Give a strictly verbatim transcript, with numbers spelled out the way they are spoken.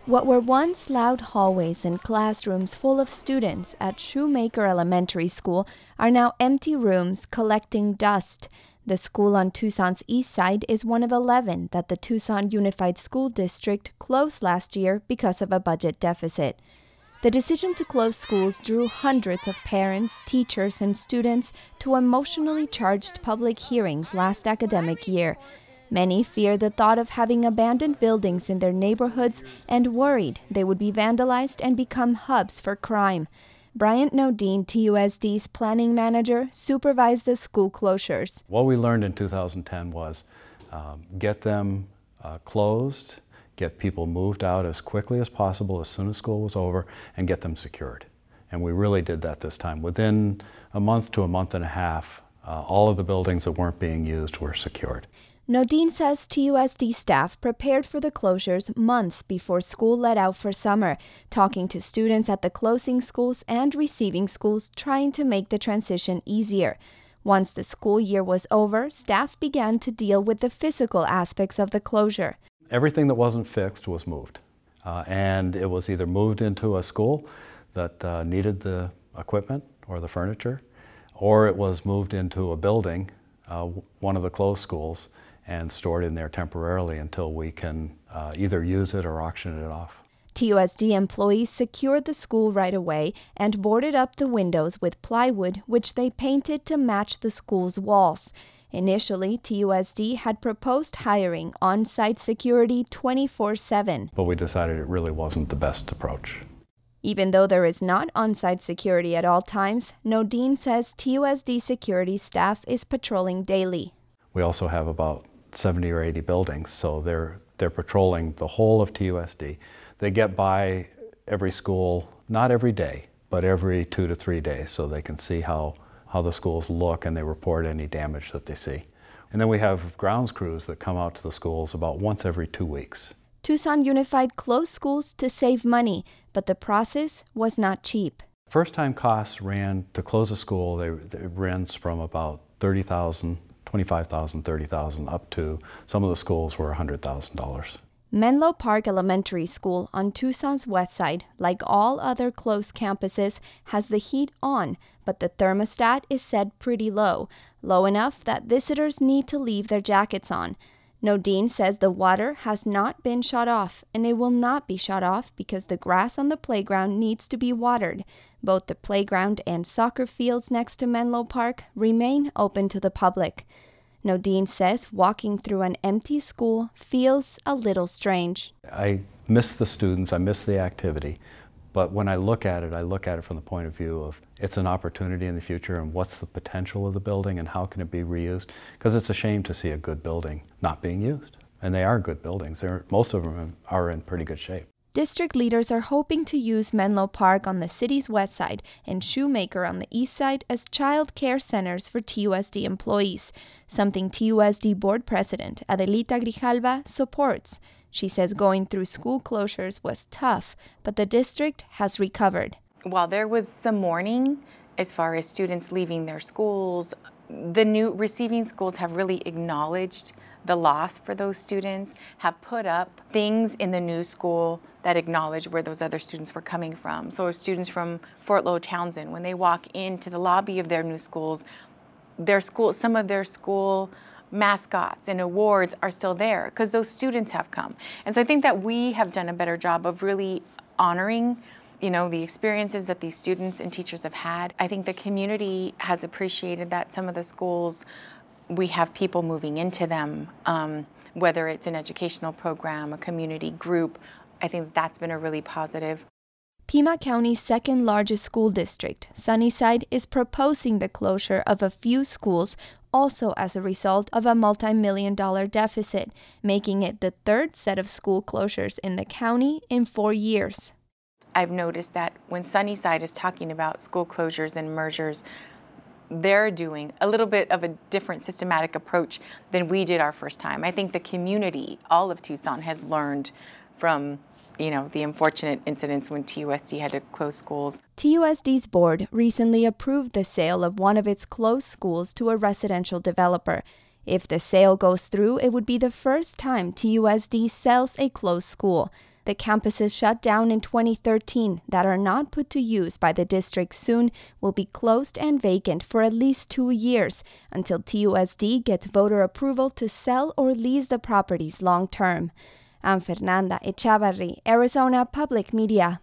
What were once loud hallways and classrooms full of students at Shoemaker Elementary School are now empty rooms collecting dust. The school on Tucson's east side is one of eleven that the Tucson Unified School District closed last year because of a budget deficit. The decision to close schools drew hundreds of parents, teachers, and students to emotionally charged public hearings last academic year. Many fear the thought of having abandoned buildings in their neighborhoods and worried they would be vandalized and become hubs for crime. Bryant Nodine, T U S D's planning manager, supervised the school closures. What we learned in two thousand ten was um, get them uh, closed, get people moved out as quickly as possible as soon as school was over, and get them secured. And we really did that this time. Within a month to a month and a half, uh, all of the buildings that weren't being used were secured. Nodine says T U S D staff prepared for the closures months before school let out for summer, talking to students at the closing schools and receiving schools trying to make the transition easier. Once the school year was over, staff began to deal with the physical aspects of the closure. Everything that wasn't fixed was moved, uh, and it was either moved into a school that uh, needed the equipment or the furniture, or it was moved into a building, uh, one of the closed schools, and stored in there temporarily until we can uh, either use it or auction it off. T U S D employees secured the school right away and boarded up the windows with plywood, which they painted to match the school's walls. Initially, T U S D had proposed hiring on-site security twenty-four seven. But we decided it really wasn't the best approach. Even though there is not on-site security at all times, Nodine says T U S D security staff is patrolling daily. We also have about seventy or eighty buildings, so they're they're patrolling the whole of T U S D. They get by every school, not every day, but every two to three days, so they can see how, how the schools look, and they report any damage that they see. And then we have grounds crews that come out to the schools about once every two weeks. Tucson Unified closed schools to save money, but the process was not cheap. First-time costs ran, to close a school, they, they ranged from about thirty thousand dollars, twenty-five thousand dollars, thirty thousand dollars, up to some of the schools were one hundred thousand dollars. Menlo Park Elementary School on Tucson's west side, like all other closed campuses, has the heat on, but the thermostat is set pretty low, low enough that visitors need to leave their jackets on. Nodine says the water has not been shut off, and it will not be shut off because the grass on the playground needs to be watered. Both the playground and soccer fields next to Menlo Park remain open to the public. Nodine says walking through an empty school feels a little strange. I miss the students, I miss the activity, but when I look at it, I look at it from the point of view of it's an opportunity in the future and what's the potential of the building and how can it be reused, because it's a shame to see a good building not being used. And they are good buildings. They're, most of them are in pretty good shape. District leaders are hoping to use Menlo Park on the city's west side and Shoemaker on the east side as child care centers for T U S D employees, something T U S D Board President Adelita Grijalva supports. She says going through school closures was tough, but the district has recovered. While there was some mourning as far as students leaving their schools, the new receiving schools have really acknowledged the loss for those students, have put up things in the new school that acknowledge where those other students were coming from. So students from Fort Low Townsend, when they walk into the lobby of their new schools, their school, some of their school mascots and awards are still there because those students have come. And so I think that we have done a better job of really honoring, you know, the experiences that these students and teachers have had. I think the community has appreciated that. Some of the schools, we have people moving into them, um, whether it's an educational program, a community group. I think that's been a really positive. Pima County's second largest school district, Sunnyside, is proposing the closure of a few schools also as a result of a multi-million dollar deficit, making it the third set of school closures in the county in four years. I've noticed that when Sunnyside is talking about school closures and mergers, they're doing a little bit of a different systematic approach than we did our first time. I think the community, all of Tucson, has learned from, you know, the unfortunate incidents when T U S D had to close schools. T U S D's board recently approved the sale of one of its closed schools to a residential developer. If the sale goes through, it would be the first time T U S D sells a closed school. The campuses shut down in twenty thirteen that are not put to use by the district soon will be closed and vacant for at least two years until T U S D gets voter approval to sell or lease the properties long term. I'm Fernanda Echavarri, Arizona Public Media.